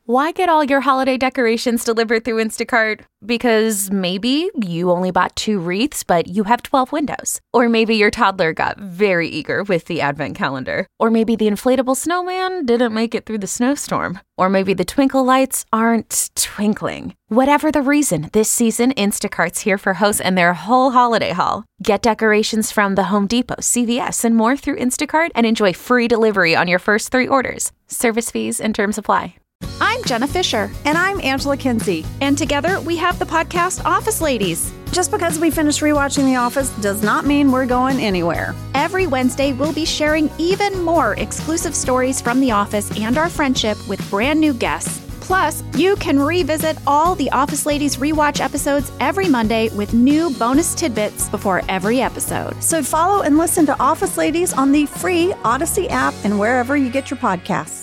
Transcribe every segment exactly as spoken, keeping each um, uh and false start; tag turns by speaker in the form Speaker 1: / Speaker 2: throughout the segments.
Speaker 1: Why get all your holiday decorations delivered through Instacart? Because maybe you only bought two wreaths, but you have twelve windows. Or maybe your toddler got very eager with the advent calendar. Or maybe the inflatable snowman didn't make it through the snowstorm. Or maybe the twinkle lights aren't twinkling. Whatever the reason, this season, Instacart's here for hosts and their whole holiday haul. Get decorations from the Home Depot, C V S, and more through Instacart and enjoy free delivery on your first three orders. Service fees and terms apply.
Speaker 2: I'm Jenna Fisher.
Speaker 3: And I'm Angela Kinsey.
Speaker 2: And together we have the podcast Office Ladies.
Speaker 3: Just because we finished rewatching The Office does not mean we're going anywhere.
Speaker 2: Every Wednesday, we'll be sharing even more exclusive stories from The Office and our friendship with brand new guests. Plus, you can revisit all the Office Ladies rewatch episodes every Monday with new bonus tidbits before every episode.
Speaker 3: So follow and listen to Office Ladies on the free Odyssey app and wherever you get your podcasts.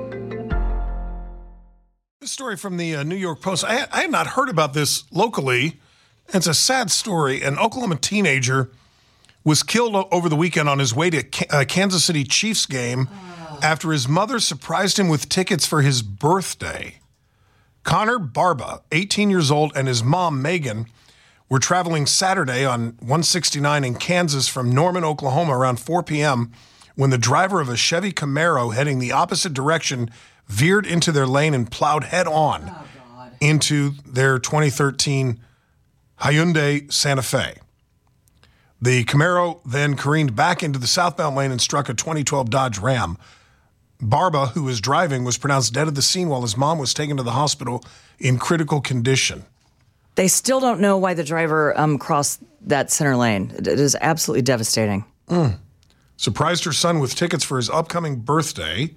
Speaker 4: This story from the uh, New York Post, I, I had not heard about this locally. It's a sad story. An Oklahoma teenager was killed o- over the weekend on his way to K- uh, Kansas City Chiefs game oh. after his mother surprised him with tickets for his birthday. Connor Barba, eighteen years old, and his mom, Megan, were traveling Saturday on one sixty-nine in Kansas from Norman, Oklahoma around four p.m. when the driver of a Chevy Camaro heading the opposite direction veered into their lane and plowed head-on oh, into their twenty thirteen Hyundai Santa Fe. The Camaro then careened back into the southbound lane and struck a twenty twelve Dodge Ram. Barba, who was driving, was pronounced dead at the scene while his mom was taken to the hospital in critical condition.
Speaker 5: They still don't know why the driver um, crossed that center lane. It is absolutely devastating.
Speaker 4: Mm. Surprised her son with tickets for his upcoming birthday.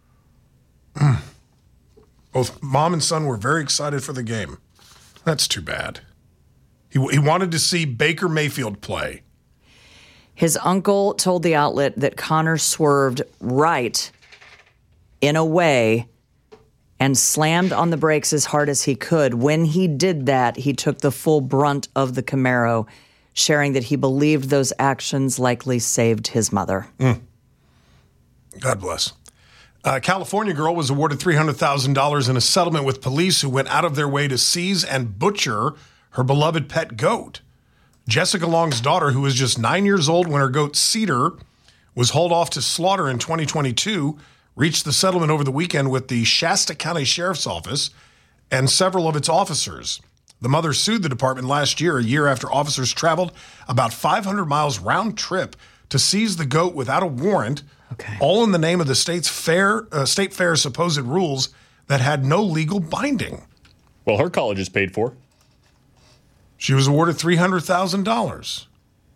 Speaker 4: Mm. Both mom and son were very excited for the game. That's too bad. He, he wanted to see Baker Mayfield play.
Speaker 5: His uncle told the outlet that Connor swerved right in a way and slammed on the brakes as hard as he could. When he did that, he took the full brunt of the Camaro, sharing that he believed those actions likely saved his mother.
Speaker 4: Mm. God bless. A California girl was awarded three hundred thousand dollars in a settlement with police who went out of their way to seize and butcher her beloved pet goat. Jessica Long's daughter, who was just nine years old when her goat Cedar was hauled off to slaughter in twenty twenty-two, reached the settlement over the weekend with the Shasta County Sheriff's Office and several of its officers. The mother sued the department last year, a year after officers traveled about five hundred miles round trip to seize the goat without a warrant, okay. all in the name of the state's fair, uh, state fair's supposed rules that had no legal binding.
Speaker 6: Well, her college is paid for.
Speaker 4: She was awarded three hundred thousand dollars.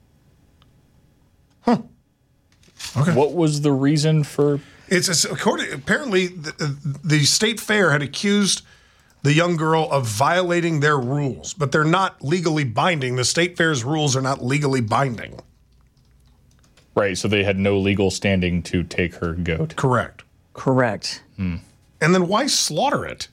Speaker 4: Huh. Okay.
Speaker 6: What was the reason for...
Speaker 4: It's, it's according, apparently the, the state fair had accused the young girl of violating their rules, but they're not legally binding. The state fair's rules are not legally binding.
Speaker 6: Right, so they had no legal standing to take her goat.
Speaker 4: Correct.
Speaker 5: Correct.
Speaker 6: Hmm.
Speaker 4: And then why slaughter it?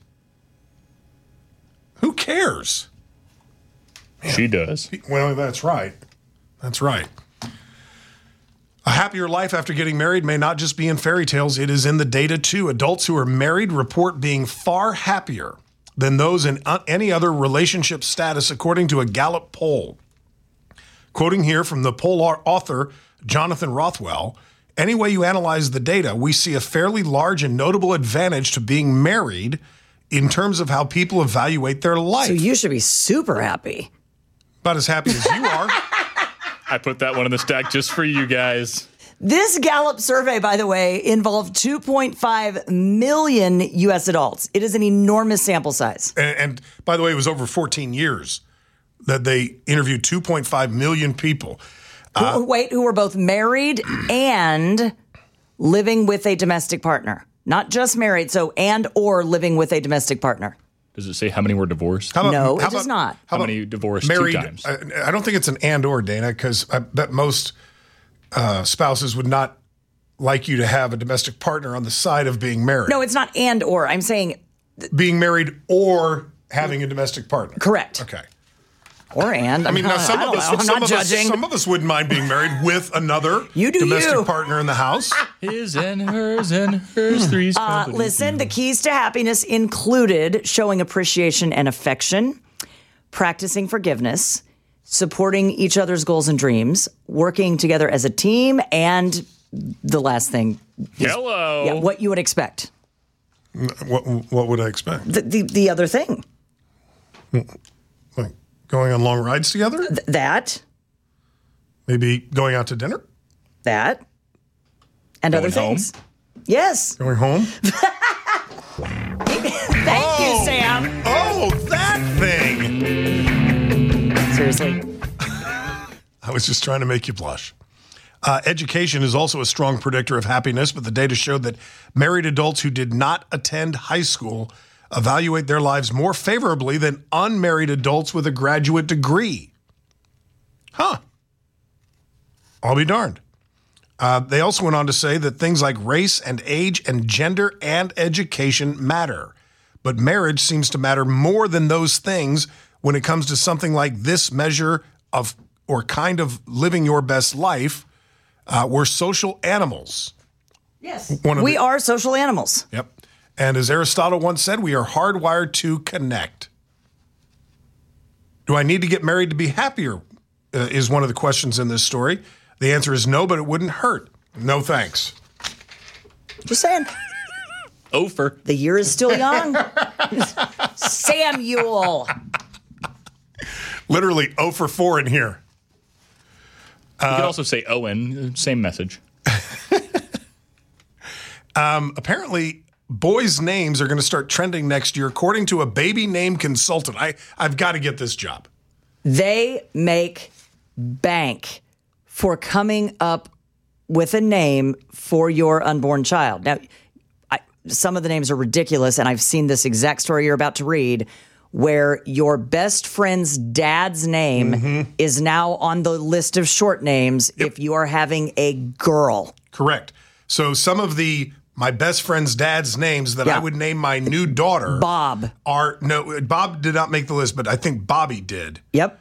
Speaker 4: Who cares? Man.
Speaker 6: She does.
Speaker 4: Well, that's right. That's right. A happier life after getting married may not just be in fairy tales. It is in the data, too. Adults who are married report being far happier than those in any other relationship status, according to a Gallup poll. Quoting here from the poll author, Jonathan Rothwell, any way you analyze the data, we see a fairly large and notable advantage to being married in terms of how people evaluate their life.
Speaker 5: So you should be super happy.
Speaker 4: About as happy as you are.
Speaker 6: I put that one in the stack just for you guys.
Speaker 5: This Gallup survey, by the way, involved two point five million U S adults. It is an enormous sample size.
Speaker 4: And, and by the way, it was over fourteen years that they interviewed two point five million people.
Speaker 5: Uh, who, wait, who were both married and living with a domestic partner. Not just married, so and or living with a domestic partner.
Speaker 6: Does it say how many were divorced?
Speaker 4: How about,
Speaker 5: no,
Speaker 4: how
Speaker 5: it does
Speaker 4: about,
Speaker 5: not.
Speaker 6: How, how many divorced
Speaker 4: married,
Speaker 6: two times?
Speaker 4: I, I don't think it's an and or, Dana, because I bet most uh, spouses would not like you to have a domestic partner on the side of being married.
Speaker 5: No, it's not and or. I'm saying...
Speaker 4: Th- being married or having a domestic partner.
Speaker 5: Correct.
Speaker 4: Okay.
Speaker 5: Or and.
Speaker 4: I mean, now some
Speaker 5: I
Speaker 4: of
Speaker 5: don't
Speaker 4: us,
Speaker 5: know. I'm
Speaker 4: some
Speaker 5: not
Speaker 4: of us,
Speaker 5: judging.
Speaker 4: some of us wouldn't mind being married with another
Speaker 5: You do
Speaker 4: domestic
Speaker 5: you.
Speaker 4: partner in the house.
Speaker 6: His and hers and hers three's
Speaker 5: Uh,
Speaker 6: company.
Speaker 5: listen, the keys to happiness included showing appreciation and affection, practicing forgiveness, supporting each other's goals and dreams, working together as a team, and the last thing,
Speaker 6: Hello.
Speaker 5: yeah, what you would expect.
Speaker 4: What, what would I expect?
Speaker 5: The, the, the other thing,
Speaker 4: Like going on long rides together?
Speaker 5: th- that,
Speaker 4: Maybe going out to dinner?
Speaker 5: that, and
Speaker 6: Going
Speaker 5: other
Speaker 6: home?
Speaker 5: things. Yes.
Speaker 4: Going home?
Speaker 5: Thank you, Sam.
Speaker 4: Oh, that thing!
Speaker 5: Seriously.
Speaker 4: I was just trying to make you blush. Uh, education is also a strong predictor of happiness, but the data showed that married adults who did not attend high school evaluate their lives more favorably than unmarried adults with a graduate degree. Huh. I'll be darned. Uh, they also went on to say that things like race and age and gender and education matter. But marriage seems to matter more than those things when it comes to something like this measure of or kind of living your best life. Uh, we're social animals.
Speaker 5: Yes.
Speaker 4: One of
Speaker 5: We
Speaker 4: the-
Speaker 5: are social animals.
Speaker 4: Yep. And as Aristotle once said, we are hardwired to connect. Do I need to get married to be happier? Uh, is one of the questions in this story. The answer is no, but it wouldn't hurt. No thanks.
Speaker 5: Just saying.
Speaker 6: Ofer.
Speaker 5: The year is still young. Samuel.
Speaker 4: Literally zero for four in here.
Speaker 6: You could also say Owen. Same message.
Speaker 4: Apparently, boys' names are going to start trending next year, according to a baby name consultant. I, I've got to get this job.
Speaker 5: They make bank for coming up with a name for your unborn child. Now, I, some of the names are ridiculous, and I've seen this exact story you're about to read, where your best friend's dad's name
Speaker 4: Mm-hmm.
Speaker 5: is now on the list of short names if you are having a girl.
Speaker 4: Correct. So some of the my best friend's dad's names that I
Speaker 5: Yeah.
Speaker 4: would name my new daughter
Speaker 5: Bob.
Speaker 4: are no. Bob did not make the list, but I think Bobby did.
Speaker 5: Yep.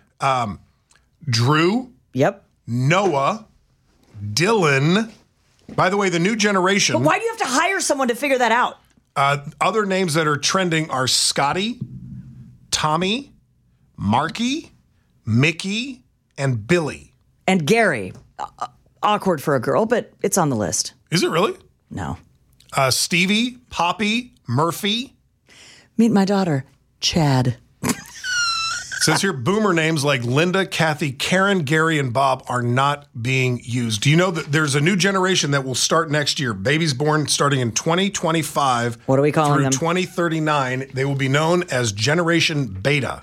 Speaker 4: Drew,
Speaker 5: Yep.
Speaker 4: Noah, Dylan. By the way, the new generation.
Speaker 5: Why do you have to hire someone to figure that out?
Speaker 4: Uh, other names that are trending are Scotty, Tommy, Marky, Mickey, and Billy.
Speaker 5: And Gary. Uh, awkward for a girl, but it's on the list.
Speaker 4: Is it really?
Speaker 5: No.
Speaker 4: Uh, Stevie, Poppy, Murphy.
Speaker 5: Meet my daughter, Chad.
Speaker 4: Says here, boomer names like Linda, Kathy, Karen, Gary, and Bob are not being used. Do you know that there's a new generation that will start next year? Babies born starting in twenty twenty-five.
Speaker 5: What are we calling
Speaker 4: through
Speaker 5: them?
Speaker 4: twenty thirty-nine. They will be known as Generation Beta.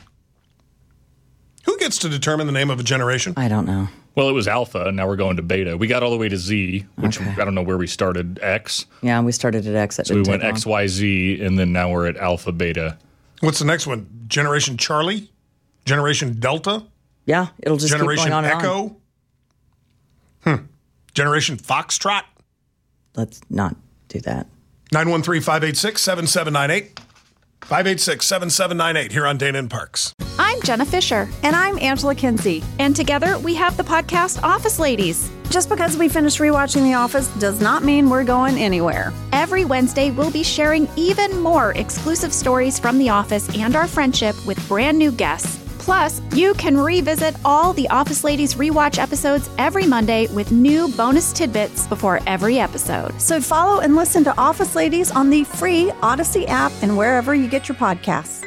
Speaker 4: Who gets to determine the name of a generation?
Speaker 5: I don't know.
Speaker 6: Well, it was alpha, and now we're going to beta. We got all the way to Z, which I don't know where we started, X.
Speaker 5: Yeah, we started at X. That
Speaker 6: So we
Speaker 5: didn't
Speaker 6: went
Speaker 5: take long.
Speaker 6: X, Y, Z, and then now we're at alpha, beta.
Speaker 4: What's the next one? Generation Charlie? Generation Delta?
Speaker 5: Yeah, it'll just
Speaker 4: Generation
Speaker 5: keep going on and on.
Speaker 4: Echo? Hmm. Generation Foxtrot?
Speaker 5: Let's not do that.
Speaker 4: nine one three, five eight six, seven seven nine eight. five eight six, seven seven nine eight here on Dana and Parks.
Speaker 2: I'm Jenna Fisher,
Speaker 3: And I'm Angela Kinsey.
Speaker 2: and together we have the podcast Office Ladies.
Speaker 3: Just because we finished rewatching The Office does not mean we're going anywhere.
Speaker 2: Every Wednesday, we'll be sharing even more exclusive stories from The Office and our friendship with brand new guests. Plus, you can revisit all the Office Ladies rewatch episodes every Monday with new bonus tidbits before every episode.
Speaker 3: So follow and listen to Office Ladies on the free Odyssey app and wherever you get your podcasts.